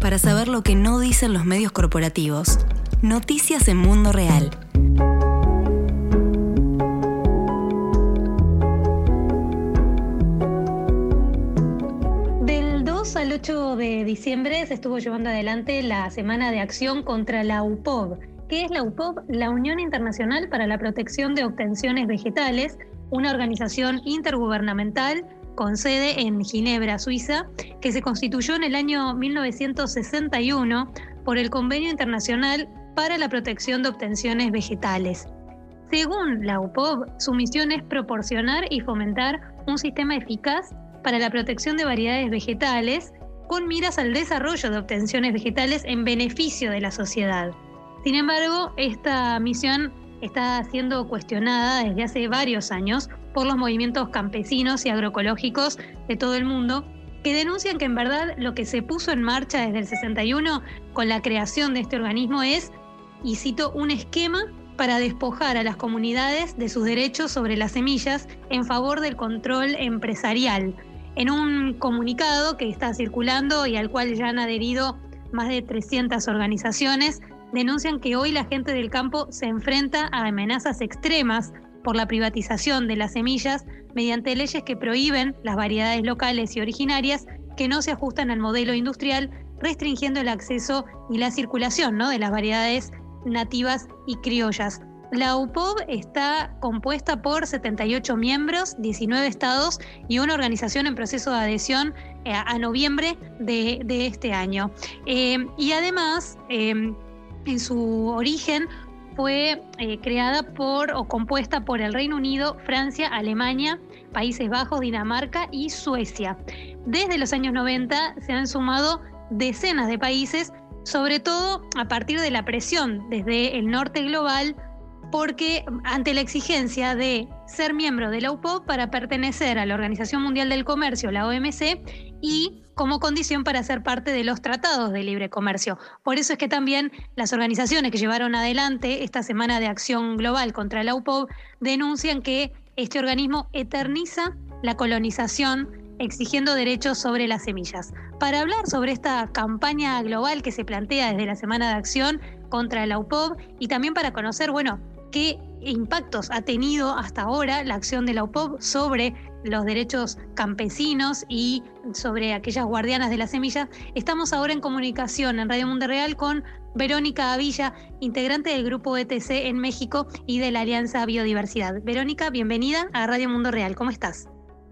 para saber lo que no dicen los medios corporativos. Noticias en Mundo Real. Del 2 al 8 de diciembre se estuvo llevando adelante la Semana de Acción contra la UPOV. ¿Qué es la UPOV? La Unión Internacional para la Protección de Obtenciones Vegetales, una organización intergubernamental con sede en Ginebra, Suiza, que se constituyó en el año 1961 por el Convenio Internacional para la Protección de Obtenciones Vegetales. Según la UPOV, su misión es proporcionar y fomentar un sistema eficaz para la protección de variedades vegetales con miras al desarrollo de obtenciones vegetales en beneficio de la sociedad. Sin embargo, esta misión está siendo cuestionada desde hace varios años por los movimientos campesinos y agroecológicos de todo el mundo, que denuncian que en verdad lo que se puso en marcha desde el 61 con la creación de este organismo es, y cito, un esquema para despojar a las comunidades de sus derechos sobre las semillas en favor del control empresarial. En un comunicado que está circulando y al cual ya han adherido más de 300 organizaciones, denuncian que hoy la gente del campo se enfrenta a amenazas extremas por la privatización de las semillas mediante leyes que prohíben las variedades locales y originarias que no se ajustan al modelo industrial, restringiendo el acceso y la circulación, ¿no?, de las variedades nativas y criollas. La UPOV está compuesta por 78 miembros, 19 estados y una organización en proceso de adhesión a noviembre de este año. Y además, en su origen fue creada por o compuesta por el Reino Unido, Francia, Alemania, Países Bajos, Dinamarca y Suecia. Desde los años 90 se han sumado decenas de países, sobre todo a partir de la presión desde el norte global, porque ante la exigencia de ser miembro de la UPOV para pertenecer a la Organización Mundial del Comercio, la OMC, y como condición para ser parte de los tratados de libre comercio. Por eso es que también las organizaciones que llevaron adelante esta Semana de Acción Global contra la UPOV denuncian que este organismo eterniza la colonización, exigiendo derechos sobre las semillas. Para hablar sobre esta campaña global que se plantea desde la Semana de Acción contra la UPOV y también para conocer, qué impactos ha tenido hasta ahora la acción de la UPOV sobre los derechos campesinos y sobre aquellas guardianas de las semillas, estamos ahora en comunicación en Radio Mundo Real con Verónica Avilla, integrante del Grupo ETC en México y de la Alianza Biodiversidad. Verónica, bienvenida a Radio Mundo Real. ¿Cómo estás?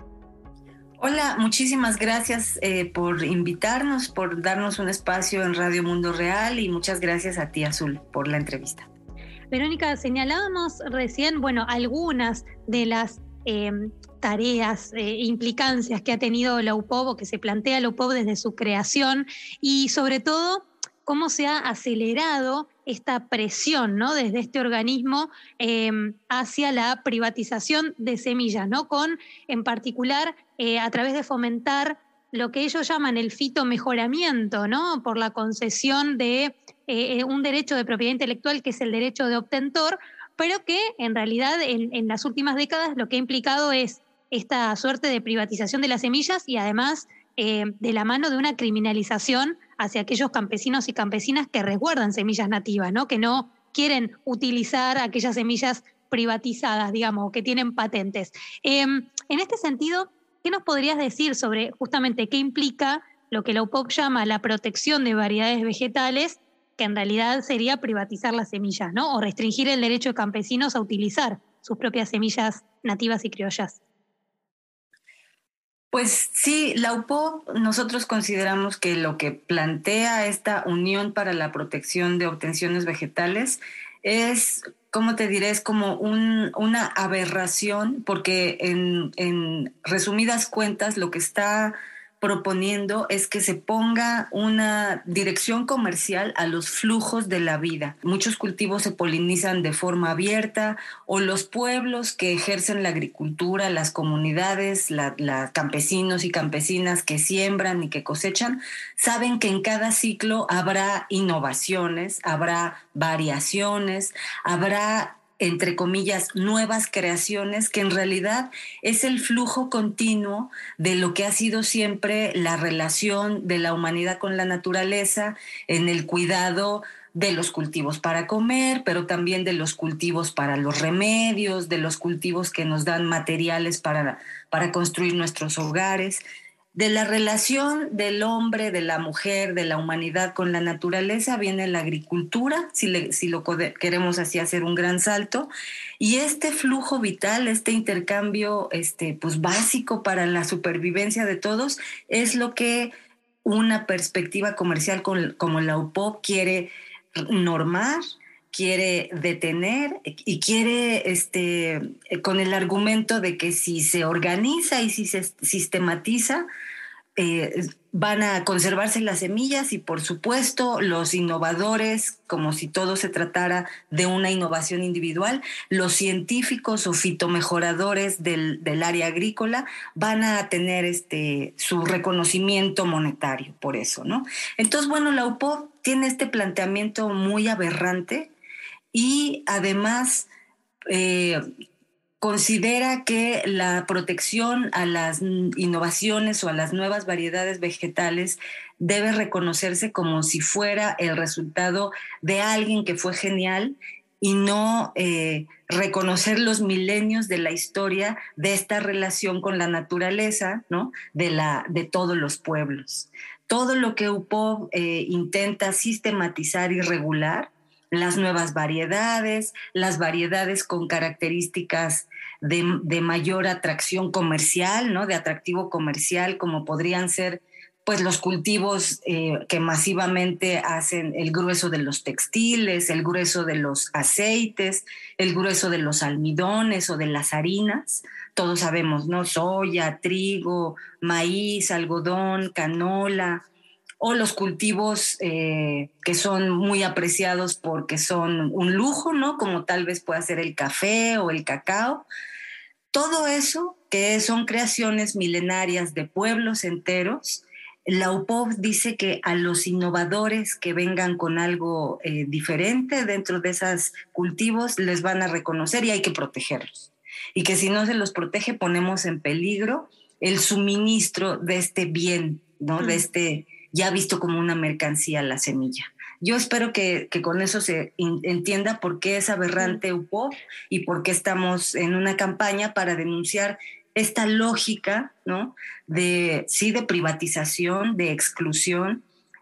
Hola, muchísimas gracias por invitarnos, por darnos un espacio en Radio Mundo Real y muchas gracias a ti, Azul, por la entrevista. Verónica, señalábamos recién, algunas de las tareas, implicancias que ha tenido la UPOV o que se plantea la UPOV desde su creación y sobre todo cómo se ha acelerado esta presión, ¿no?, desde este organismo hacia la privatización de semillas, ¿no?, con en particular a través de fomentar lo que ellos llaman el fitomejoramiento, ¿no?, por la concesión de un derecho de propiedad intelectual que es el derecho de obtentor, pero que en realidad en las últimas décadas lo que ha implicado es esta suerte de privatización de las semillas y además de la mano de una criminalización hacia aquellos campesinos y campesinas que resguardan semillas nativas, ¿no?, que no quieren utilizar aquellas semillas privatizadas, digamos, que tienen patentes. En este sentido, ¿qué nos podrías decir sobre justamente qué implica lo que la UPOV llama la protección de variedades vegetales, que en realidad sería privatizar las semillas, ¿no?, o restringir el derecho de campesinos a utilizar sus propias semillas nativas y criollas? Pues sí, la UPOV, nosotros consideramos que lo que plantea esta Unión para la Protección de Obtenciones Vegetales es, ¿cómo te diré?, es como una aberración, porque en resumidas cuentas lo que está proponiendo es que se ponga una dirección comercial a los flujos de la vida. Muchos cultivos se polinizan de forma abierta, o los pueblos que ejercen la agricultura, las comunidades, los campesinos y campesinas que siembran y que cosechan, saben que en cada ciclo habrá innovaciones, habrá variaciones, habrá entre comillas, nuevas creaciones, que en realidad es el flujo continuo de lo que ha sido siempre la relación de la humanidad con la naturaleza, en el cuidado de los cultivos para comer, pero también de los cultivos para los remedios, de los cultivos que nos dan materiales para construir nuestros hogares, de la relación del hombre, de la mujer, de la humanidad con la naturaleza, viene la agricultura, si lo queremos así hacer un gran salto, y este flujo vital, este intercambio pues básico para la supervivencia de todos, es lo que una perspectiva comercial como la UPOV quiere normar, quiere detener y quiere, con el argumento de que si se organiza y si se sistematiza, van a conservarse las semillas y, por supuesto, los innovadores, como si todo se tratara de una innovación individual, los científicos o fitomejoradores del área agrícola van a tener su reconocimiento monetario por eso, ¿no? Entonces, bueno, la UPOV tiene este planteamiento muy aberrante y además considera que la protección a las innovaciones o a las nuevas variedades vegetales debe reconocerse como si fuera el resultado de alguien que fue genial y no reconocer los milenios de la historia de esta relación con la naturaleza, ¿no? de todos los pueblos. Todo lo que UPOV intenta sistematizar y regular, las nuevas variedades, las variedades con características de mayor atracción comercial, ¿no? De atractivo comercial, como podrían ser pues los cultivos que masivamente hacen el grueso de los textiles, el grueso de los aceites, el grueso de los almidones o de las harinas. Todos sabemos, ¿no? Soya, trigo, maíz, algodón, canola, o los cultivos que son muy apreciados porque son un lujo, ¿no? Como tal vez pueda ser el café o el cacao. Todo eso, que son creaciones milenarias de pueblos enteros, la UPOV dice que a los innovadores que vengan con algo diferente dentro de esos cultivos les van a reconocer y hay que protegerlos. Y que si no se los protege, ponemos en peligro el suministro de este bien, ¿no? De ya visto como una mercancía la semilla. Yo espero que con eso se entienda por qué es aberrante UPOV y por qué estamos en una campaña para denunciar esta lógica, ¿no? de privatización, de exclusión,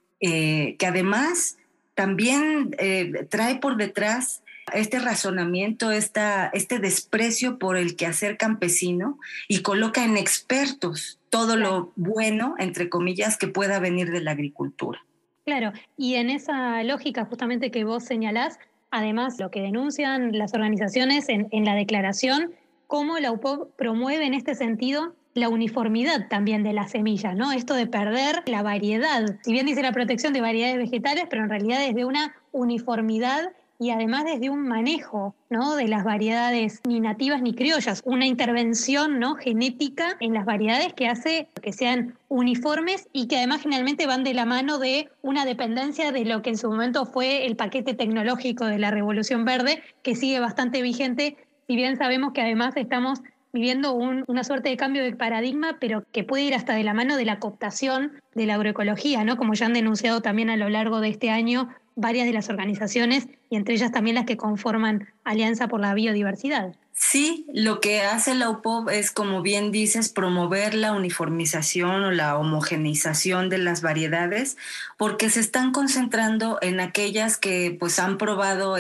que además también trae por detrás este razonamiento, este desprecio por el quehacer campesino y coloca en expertos todo lo bueno, entre comillas, que pueda venir de la agricultura. Claro, y en esa lógica justamente que vos señalás, además lo que denuncian las organizaciones en la declaración, cómo la UPOV promueve en este sentido la uniformidad también de las semillas, ¿no? Esto de perder la variedad. Si bien dice la protección de variedades vegetales, pero en realidad es de una uniformidad y además desde un manejo, ¿no? De las variedades ni nativas ni criollas, una intervención, ¿no? genética en las variedades que hace que sean uniformes y que además generalmente van de la mano de una dependencia de lo que en su momento fue el paquete tecnológico de la Revolución Verde, que sigue bastante vigente, si bien sabemos que además estamos viviendo una suerte de cambio de paradigma, pero que puede ir hasta de la mano de la cooptación de la agroecología, ¿no? Como ya han denunciado también a lo largo de este año varias de las organizaciones y entre ellas también las que conforman Alianza por la Biodiversidad. Sí, lo que hace la UPOV es, como bien dices, promover la uniformización o la homogeneización de las variedades, porque se están concentrando en aquellas que pues han probado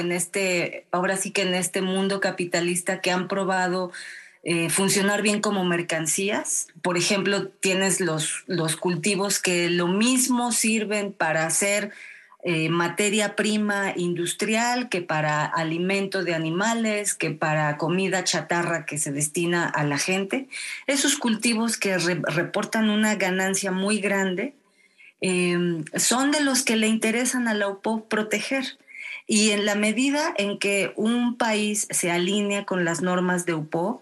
ahora sí que en este mundo capitalista, que han probado funcionar bien como mercancías. Por ejemplo, tienes los cultivos que lo mismo sirven para hacer materia prima industrial que para alimento de animales, que para comida chatarra que se destina a la gente. Esos cultivos que reportan una ganancia muy grande son de los que le interesan a la UPOV proteger. Y en la medida en que un país se alinea con las normas de UPOV,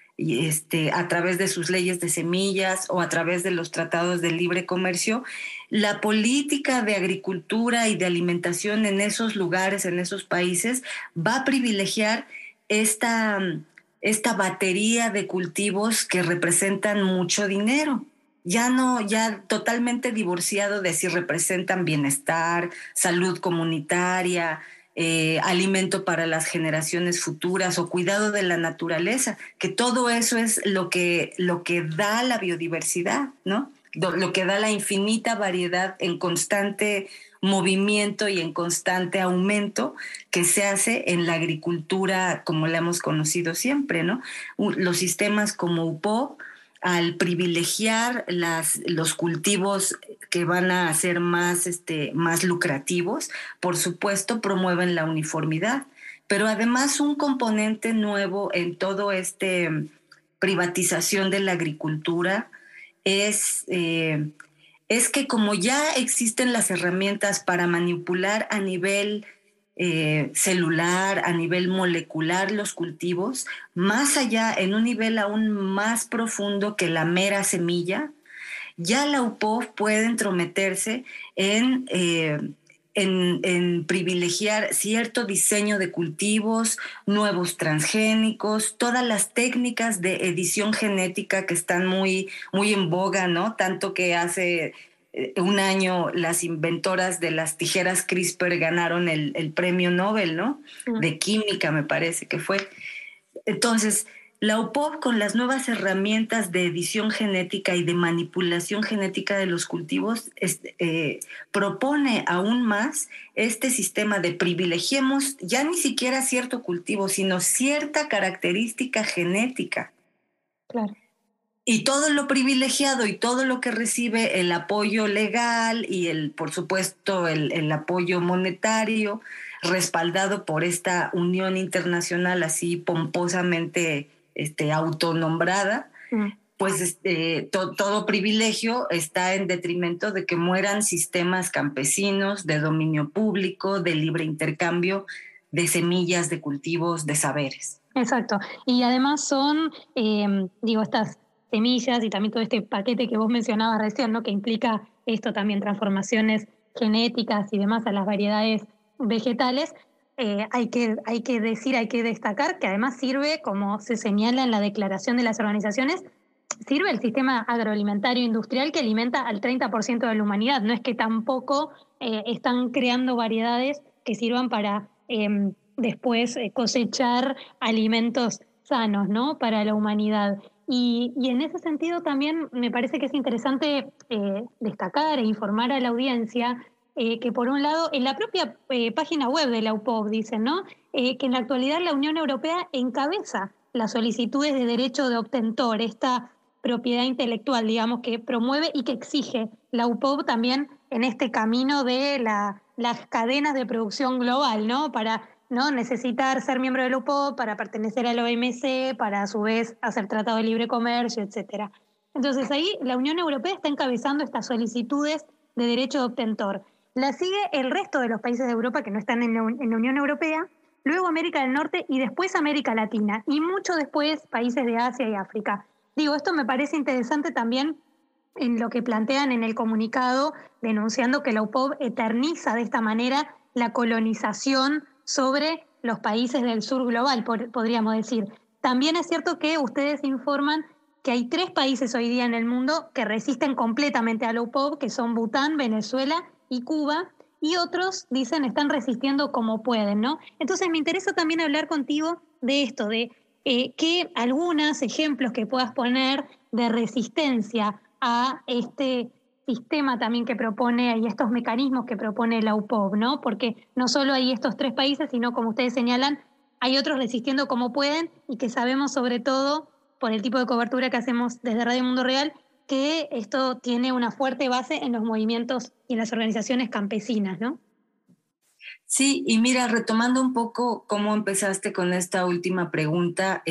a través de sus leyes de semillas o a través de los tratados de libre comercio, la política de agricultura y de alimentación en esos lugares, en esos países, va a privilegiar esta, esta batería de cultivos que representan mucho dinero. Ya totalmente divorciado de si representan bienestar, salud comunitaria, alimento para las generaciones futuras o cuidado de la naturaleza, que todo eso es lo que da la biodiversidad, ¿no? Lo que da la infinita variedad en constante movimiento y en constante aumento que se hace en la agricultura como la hemos conocido siempre, ¿no? Los sistemas como UPOV, al privilegiar los cultivos que van a ser más lucrativos, por supuesto promueven la uniformidad, pero además un componente nuevo en todo privatización de la agricultura es que como ya existen las herramientas para manipular a nivel celular, a nivel molecular los cultivos, más allá, en un nivel aún más profundo que la mera semilla, ya la UPOV puede entrometerse en privilegiar cierto diseño de cultivos, nuevos transgénicos, todas las técnicas de edición genética que están muy, muy en boga, ¿no? Tanto que hace un año las inventoras de las tijeras CRISPR ganaron el premio Nobel, ¿no? De química, me parece que fue. Entonces, la UPOV, con las nuevas herramientas de edición genética y de manipulación genética de los cultivos, propone aún más este sistema de privilegiemos ya ni siquiera cierto cultivo, sino cierta característica genética. Claro. Y todo lo privilegiado y todo lo que recibe el apoyo legal y por supuesto, el apoyo monetario respaldado por esta unión internacional así pomposamente autonombrada, pues todo privilegio está en detrimento de que mueran sistemas campesinos de dominio público, de libre intercambio, de semillas, de cultivos, de saberes. Exacto. Y además son, estas semillas y también todo este paquete que vos mencionabas recién, ¿no? Que implica esto también, transformaciones genéticas y demás a las variedades vegetales. Hay que destacar que además sirve, como se señala en la declaración de las organizaciones, sirve el sistema agroalimentario industrial que alimenta al 30% de la humanidad. No es que tampoco están creando variedades que sirvan para después cosechar alimentos sanos, ¿no? Para la humanidad. Y en ese sentido también me parece que es interesante destacar e informar a la audiencia que por un lado en la propia página web de la UPOV dicen, ¿no? Que en la actualidad la Unión Europea encabeza las solicitudes de derecho de obtentor, esta propiedad intelectual, digamos, que promueve y que exige la UPOV también en este camino de las cadenas de producción global, ¿no? Para no necesitar ser miembro de la UPOV, para pertenecer a la OMC, para a su vez hacer tratado de libre comercio, etcétera. Entonces ahí la Unión Europea está encabezando estas solicitudes de derecho de obtentor. La sigue el resto de los países de Europa que no están en la Unión Europea, luego América del Norte y después América Latina, y mucho después países de Asia y África. Digo, esto me parece interesante también en lo que plantean en el comunicado, denunciando que la UPOV eterniza de esta manera la colonización sobre los países del sur global, podríamos decir. También es cierto que ustedes informan que hay 3 países hoy día en el mundo que resisten completamente a la UPOV, que son Bután, Venezuela y Cuba, y otros dicen están resistiendo como pueden, ¿no? Entonces me interesa también hablar contigo de esto, de que algunos ejemplos que puedas poner de resistencia a este sistema también que propone y estos mecanismos que propone la UPOV, ¿no? Porque no solo hay estos 3 países, sino como ustedes señalan, hay otros resistiendo como pueden y que sabemos sobre todo por el tipo de cobertura que hacemos desde Radio Mundo Real que esto tiene una fuerte base en los movimientos y en las organizaciones campesinas, ¿no? Sí, y mira, retomando un poco cómo empezaste con esta última pregunta,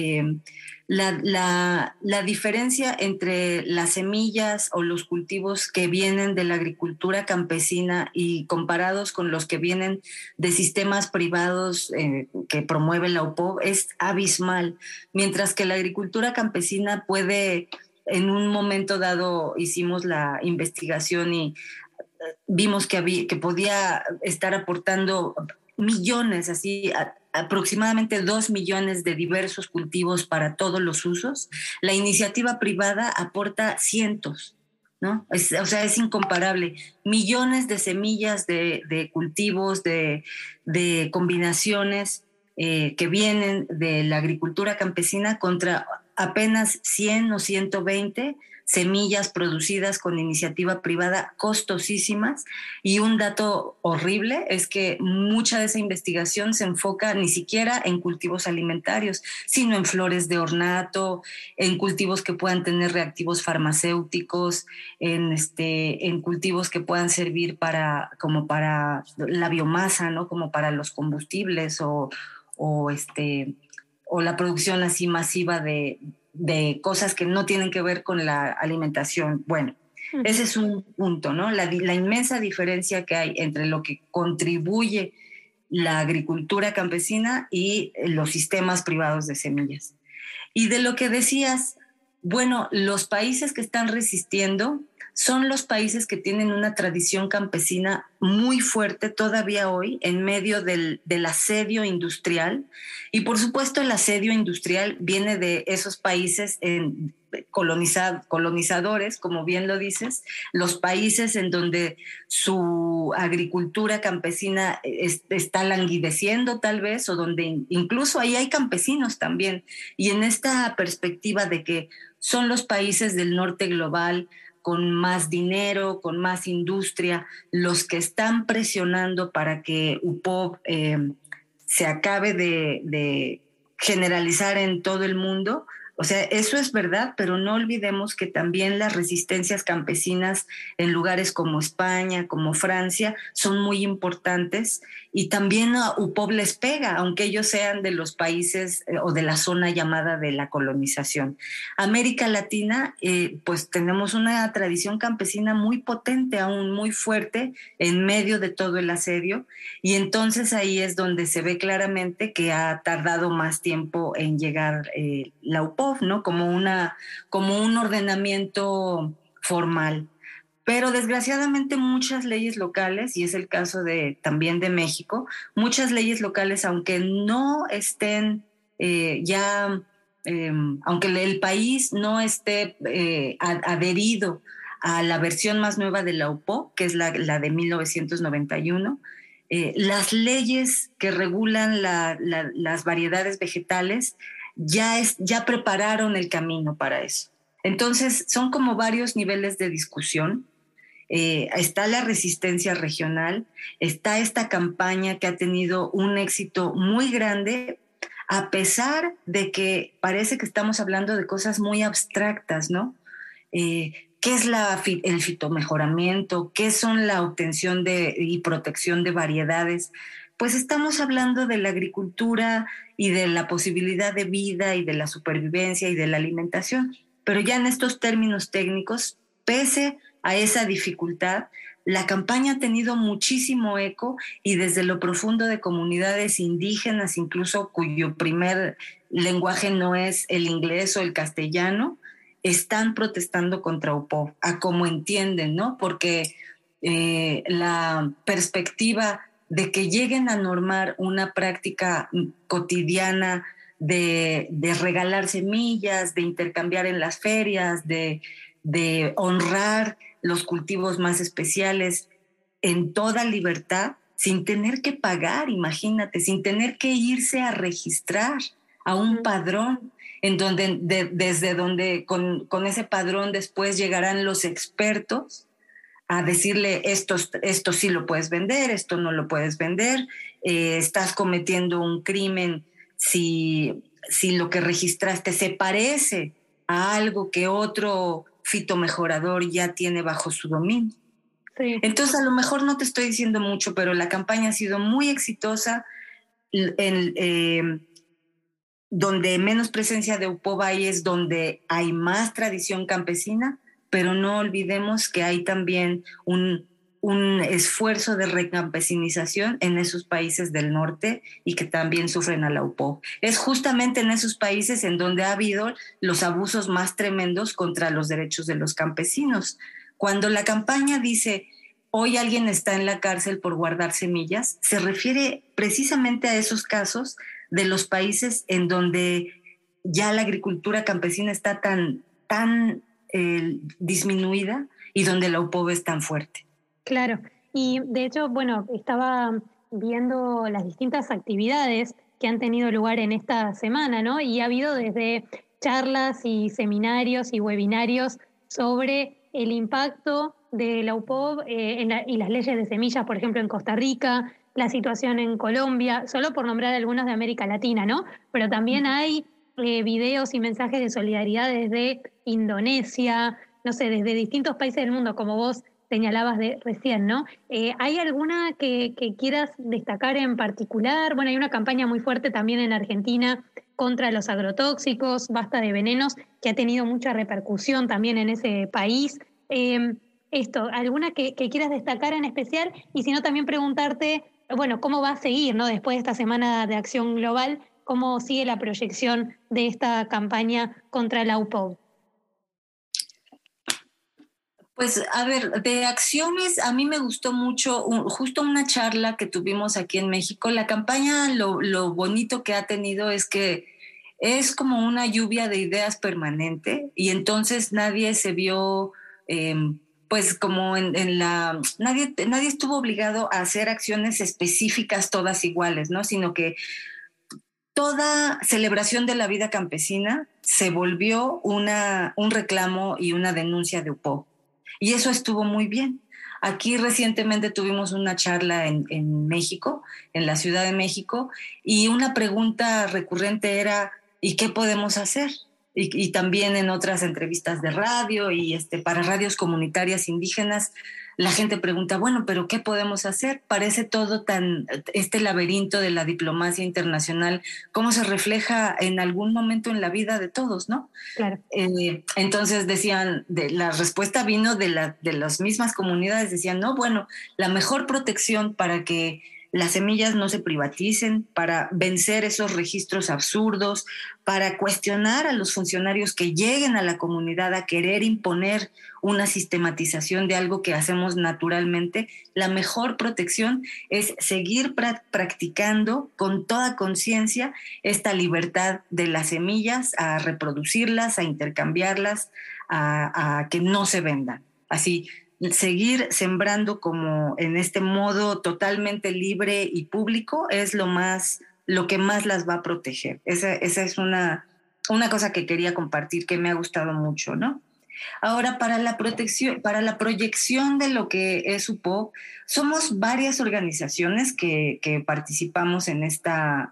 la diferencia entre las semillas o los cultivos que vienen de la agricultura campesina y comparados con los que vienen de sistemas privados que promueve la UPOV es abismal, mientras que la agricultura campesina puede, en un momento dado hicimos la investigación y vimos que podía estar aportando millones, aproximadamente 2 millones de diversos cultivos para todos los usos. La iniciativa privada aporta cientos, ¿no? O sea, es incomparable. Millones de semillas de cultivos, de combinaciones que vienen de la agricultura campesina contra apenas 100 o 120 semillas producidas con iniciativa privada costosísimas. Y un dato horrible es que mucha de esa investigación se enfoca ni siquiera en cultivos alimentarios, sino en flores de ornato, en cultivos que puedan tener reactivos farmacéuticos, en cultivos que puedan servir como para la biomasa, ¿no? Como para los combustibles o la producción así masiva de cosas que no tienen que ver con la alimentación. Bueno, ese es un punto, ¿no? La inmensa diferencia que hay entre lo que contribuye la agricultura campesina y los sistemas privados de semillas. Y de lo que decías, bueno, los países que están resistiendo son los países que tienen una tradición campesina muy fuerte todavía hoy en medio del asedio industrial. Y por supuesto el asedio industrial viene de esos países colonizadores, como bien lo dices, los países en donde su agricultura campesina está languideciendo tal vez, o donde incluso ahí hay campesinos también. Y en esta perspectiva de que son los países del norte global con más dinero, con más industria, los que están presionando para que UPOV se acabe de generalizar en todo el mundo. O sea, eso es verdad, pero no olvidemos que también las resistencias campesinas en lugares como España, como Francia, son muy importantes, y también a UPOV les pega, aunque ellos sean de los países o de la zona llamada de la colonización. América Latina, pues tenemos una tradición campesina muy potente, aún muy fuerte, en medio de todo el asedio, y entonces ahí es donde se ve claramente que ha tardado más tiempo en llegar la UPOV, ¿no? Como un ordenamiento formal. Pero desgraciadamente muchas leyes locales, y es el caso también de México, muchas leyes locales, aunque no estén aunque el país no esté adherido a la versión más nueva de la UPOV, que es la de 1991, las leyes que regulan las variedades vegetales ya prepararon el camino para eso. Entonces, son como varios niveles de discusión. Está la resistencia regional, está esta campaña que ha tenido un éxito muy grande, a pesar de que parece que estamos hablando de cosas muy abstractas, ¿no? ¿Qué es el fitomejoramiento? ¿Qué son la obtención y protección de variedades? Pues estamos hablando de la agricultura y de la posibilidad de vida y de la supervivencia y de la alimentación. Pero ya en estos términos técnicos, pese a esa dificultad, la campaña ha tenido muchísimo eco, y desde lo profundo de comunidades indígenas, incluso cuyo primer lenguaje no es el inglés o el castellano, están protestando contra UPOV, a como entienden, ¿no? Porque la perspectiva de que lleguen a normar una práctica cotidiana de regalar semillas, de intercambiar en las ferias, de honrar los cultivos más especiales en toda libertad, sin tener que pagar, imagínate, sin tener que irse a registrar a un padrón, en donde desde donde con ese padrón después llegarán los expertos a decirle esto sí lo puedes vender, esto no lo puedes vender, estás cometiendo un crimen si lo que registraste se parece a algo que otro fitomejorador ya tiene bajo su dominio. Sí. Entonces, a lo mejor no te estoy diciendo mucho, pero la campaña ha sido muy exitosa. Donde menos presencia de UPOV hay es donde hay más tradición campesina, pero no olvidemos que hay también un esfuerzo de recampesinización en esos países del norte y que también sufren a la UPOV. Es justamente en esos países en donde ha habido los abusos más tremendos contra los derechos de los campesinos. Cuando la campaña dice hoy alguien está en la cárcel por guardar semillas, se refiere precisamente a esos casos de los países en donde ya la agricultura campesina está tan disminuida y donde la UPOV es tan fuerte. Claro, y de hecho, bueno, estaba viendo las distintas actividades que han tenido lugar en esta semana, ¿no? Y ha habido desde charlas y seminarios y webinarios sobre el impacto de la UPOV y las leyes de semillas, por ejemplo, en Costa Rica, la situación en Colombia, solo por nombrar algunos de América Latina, ¿no? Pero también hay videos y mensajes de solidaridad desde Indonesia, no sé, desde distintos países del mundo, como vos señalabas recién, ¿no? ¿Hay alguna que quieras destacar en particular? Bueno, hay una campaña muy fuerte también en Argentina contra los agrotóxicos, Basta de Venenos, que ha tenido mucha repercusión también en ese país. ¿Alguna que quieras destacar en especial? Y si no, también preguntarte, bueno, ¿cómo va a seguir, ¿no? Después de esta Semana de Acción Global, ¿cómo sigue la proyección de esta campaña contra la UPOV? Pues a ver, de acciones, a mí me gustó mucho justo una charla que tuvimos aquí en México. La campaña, lo bonito que ha tenido es que es como una lluvia de ideas permanente y entonces nadie se vio, pues como nadie estuvo obligado a hacer acciones específicas todas iguales, ¿no? Sino que toda celebración de la vida campesina se volvió un reclamo y una denuncia de UPOV. Y eso estuvo muy bien. Aquí recientemente tuvimos una charla en México, en la Ciudad de México, y una pregunta recurrente era, ¿y qué podemos hacer? Y también en otras entrevistas de radio y para radios comunitarias indígenas, la gente pregunta, bueno, ¿pero qué podemos hacer? Parece todo este laberinto de la diplomacia internacional, cómo se refleja en algún momento en la vida de todos, ¿no? Claro. Entonces decían, la respuesta vino de las mismas comunidades, decían, no, bueno, la mejor protección para que las semillas no se privaticen, para vencer esos registros absurdos, para cuestionar a los funcionarios que lleguen a la comunidad a querer imponer una sistematización de algo que hacemos naturalmente, la mejor protección es seguir practicando con toda conciencia esta libertad de las semillas, a reproducirlas, a intercambiarlas, a que no se vendan. Así, seguir sembrando como en este modo totalmente libre y público es lo que más las va a proteger. Esa es una cosa que quería compartir que me ha gustado mucho, ¿no? Ahora, para la proyección de lo que es UPOV, somos varias organizaciones que participamos en esta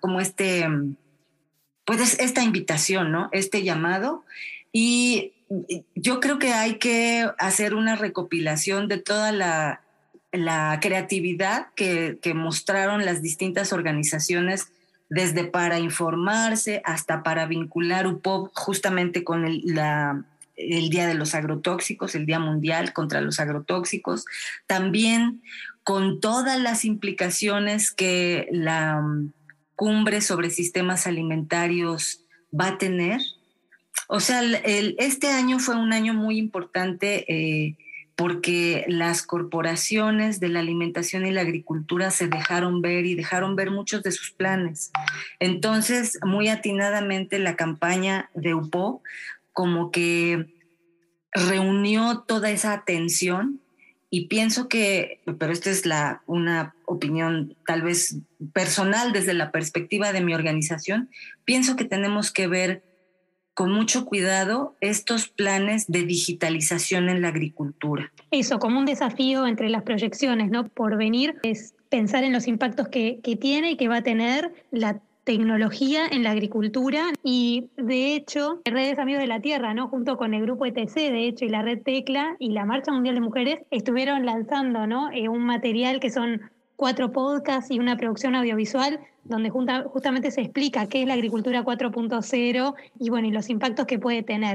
invitación, ¿no? Este llamado. Y yo creo que hay que hacer una recopilación de toda la creatividad que mostraron las distintas organizaciones, desde para informarse hasta para vincular UPOV justamente con el Día de los Agrotóxicos, el Día Mundial contra los Agrotóxicos, también con todas las implicaciones que la Cumbre sobre Sistemas Alimentarios va a tener. O sea, este año fue un año muy importante porque las corporaciones de la alimentación y la agricultura se dejaron ver y dejaron ver muchos de sus planes. Entonces, muy atinadamente la campaña de UPOV como que reunió toda esa atención y pienso que, pero esta es una opinión tal vez personal desde la perspectiva de mi organización, pienso que tenemos que ver con mucho cuidado estos planes de digitalización en la agricultura. Eso, como un desafío entre las proyecciones, ¿no? Por venir, es pensar en los impactos que tiene y que va a tener la tecnología en la agricultura. Y de hecho, Redes Amigos de la Tierra, ¿no? Junto con el grupo ETC, de hecho, y la Red Tecla y la Marcha Mundial de Mujeres, estuvieron lanzando, ¿no? Un material que son 4 podcasts y una producción audiovisual donde justamente se explica qué es la agricultura 4.0 y bueno, y los impactos que puede tener.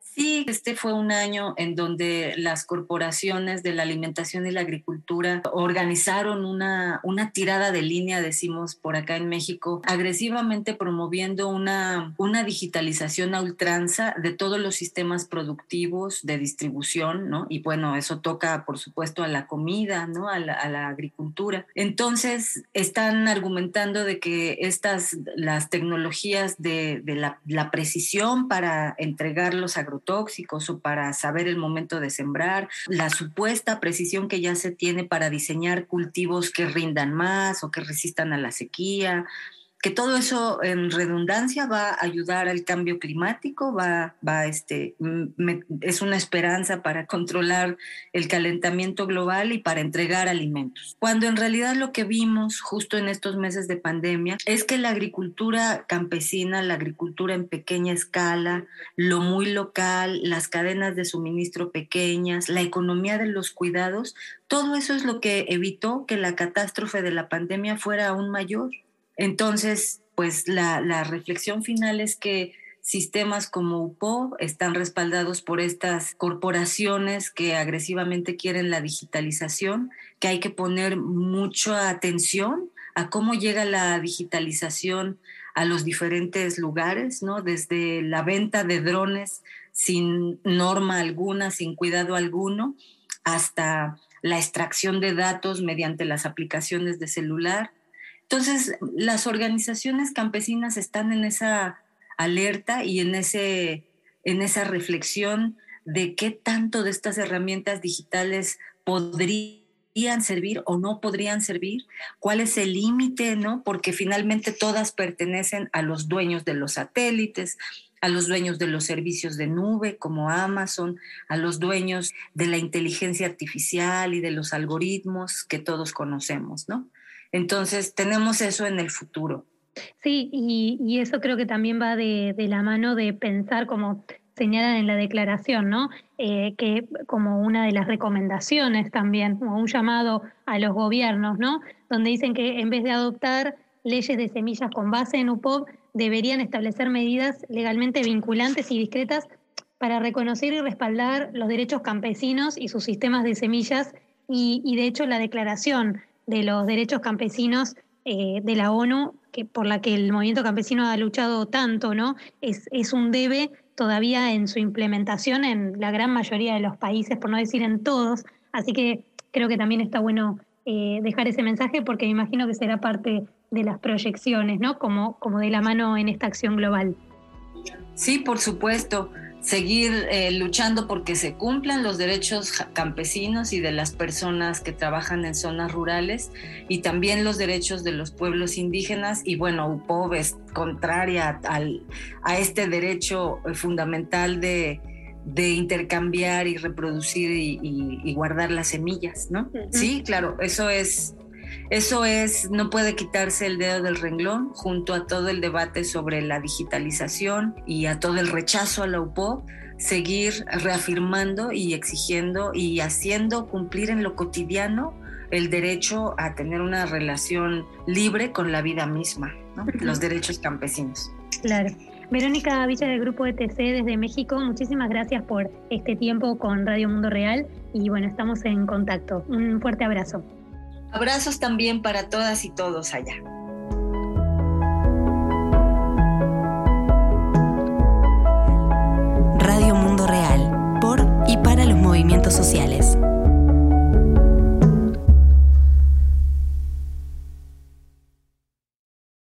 Sí, este fue un año en donde las corporaciones de la alimentación y la agricultura organizaron una tirada de línea, decimos por acá en México, agresivamente promoviendo una digitalización a ultranza de todos los sistemas productivos de distribución, ¿no? Y bueno, eso toca, por supuesto, a la comida, ¿no? A la agricultura. Entonces, están argumentando de que las tecnologías de la precisión para entregar los agrotóxicos o para saber el momento de sembrar, la supuesta precisión que ya se tiene para diseñar cultivos que rindan más o que resistan a la sequía, que todo eso en redundancia va a ayudar al cambio climático, es una esperanza para controlar el calentamiento global y para entregar alimentos. Cuando en realidad lo que vimos justo en estos meses de pandemia es que la agricultura campesina, la agricultura en pequeña escala, lo muy local, las cadenas de suministro pequeñas, la economía de los cuidados, todo eso es lo que evitó que la catástrofe de la pandemia fuera aún mayor. Entonces, pues la reflexión final es que sistemas como UPOV están respaldados por estas corporaciones que agresivamente quieren la digitalización, que hay que poner mucha atención a cómo llega la digitalización a los diferentes lugares, ¿no? Desde la venta de drones sin norma alguna, sin cuidado alguno, hasta la extracción de datos mediante las aplicaciones de celular. Entonces, las organizaciones campesinas están en esa alerta y en esa reflexión de qué tanto de estas herramientas digitales podrían servir o no podrían servir, cuál es el límite, ¿no? Porque finalmente todas pertenecen a los dueños de los satélites, a los dueños de los servicios de nube como Amazon, a los dueños de la inteligencia artificial y de los algoritmos que todos conocemos, ¿no? Entonces, tenemos eso en el futuro. Sí, y eso creo que también va de la mano de pensar, como señalan en la declaración, ¿no? Que como una de las recomendaciones también, como un llamado a los gobiernos, ¿no? Donde dicen que en vez de adoptar leyes de semillas con base en UPOV, deberían establecer medidas legalmente vinculantes y discretas para reconocer y respaldar los derechos campesinos y sus sistemas de semillas, y de hecho la declaración de los derechos campesinos de la ONU, por la que el movimiento campesino ha luchado tanto, ¿no? Es un debe todavía en su implementación en la gran mayoría de los países, por no decir en todos. Así que creo que también está bueno dejar ese mensaje, porque me imagino que será parte de las proyecciones, ¿no? Como de la mano en esta acción global. Sí, por supuesto. Seguir luchando porque se cumplan los derechos campesinos y de las personas que trabajan en zonas rurales, y también los derechos de los pueblos indígenas. Y bueno, UPOV es contraria a este derecho fundamental de intercambiar y reproducir y guardar las semillas, ¿no? Uh-huh. Sí, claro, eso es, no puede quitarse el dedo del renglón junto a todo el debate sobre la digitalización y a todo el rechazo a la UPOV, seguir reafirmando y exigiendo y haciendo cumplir en lo cotidiano el derecho a tener una relación libre con la vida misma, ¿no? Los derechos campesinos. Claro. Verónica Villa, del Grupo ETC desde México, muchísimas gracias por este tiempo con Radio Mundo Real y bueno, estamos en contacto. Un fuerte abrazo. Abrazos también para todas y todos allá.